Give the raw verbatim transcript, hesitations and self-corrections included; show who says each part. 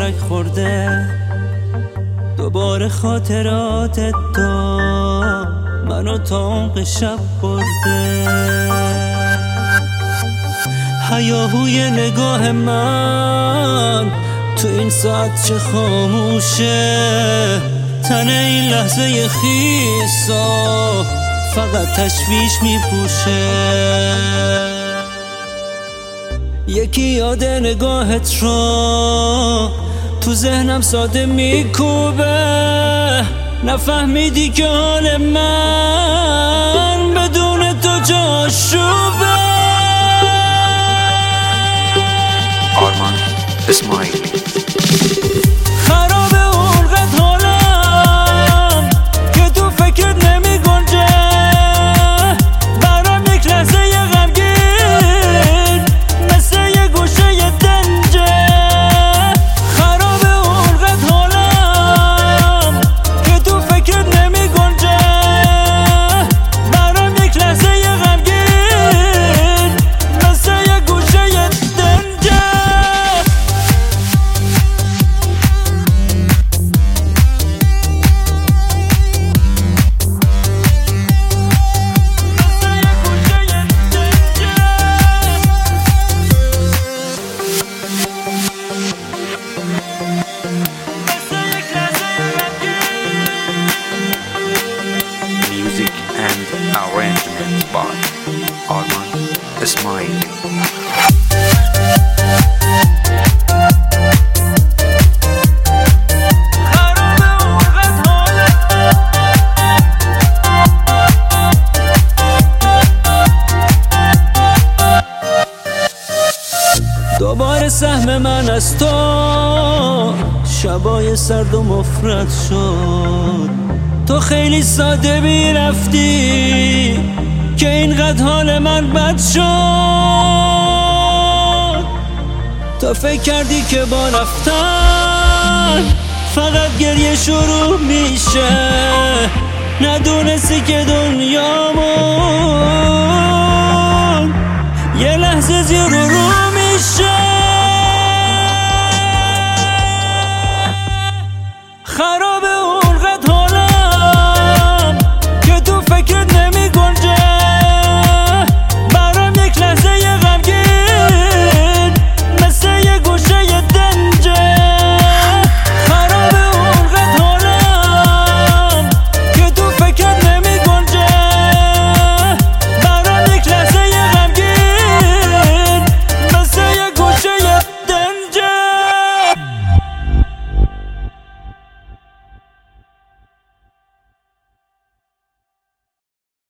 Speaker 1: فلک خورده دوباره خاطرات تو منو تا عمق شب برده. هیاهوی نگاه من تو این ساعت چه خاموشه، تن این لحظه خیسا فقط تشویش میپوشه. یکی یاد نگاهت رو تو ذهنم ساده میکوبه، نفهمیدی که حال من بدون تو جاشوبه.
Speaker 2: آرمان اسماعیلی.
Speaker 1: خراب اونقدر حالم که تو فکرت نمی گنجه، برام یک لحظه یه غمگین مثل یه گوشه یه دنجه. خراب اونقدر حالم که تو فکرت نمی گنجه، برام یک لحظه یه غمگین مثل یه گوشه یه دنجه.
Speaker 2: Music and arrangement by Arman Ismaili.
Speaker 1: دوباره سهم من از تو شبای سرد و مفرد شد. تو خیلی ساده بی رفتی که اینقدر حال من بد شد. تو فکر کردی که با رفتن فقط گریه شروع میشه، ندونستی که دنیامو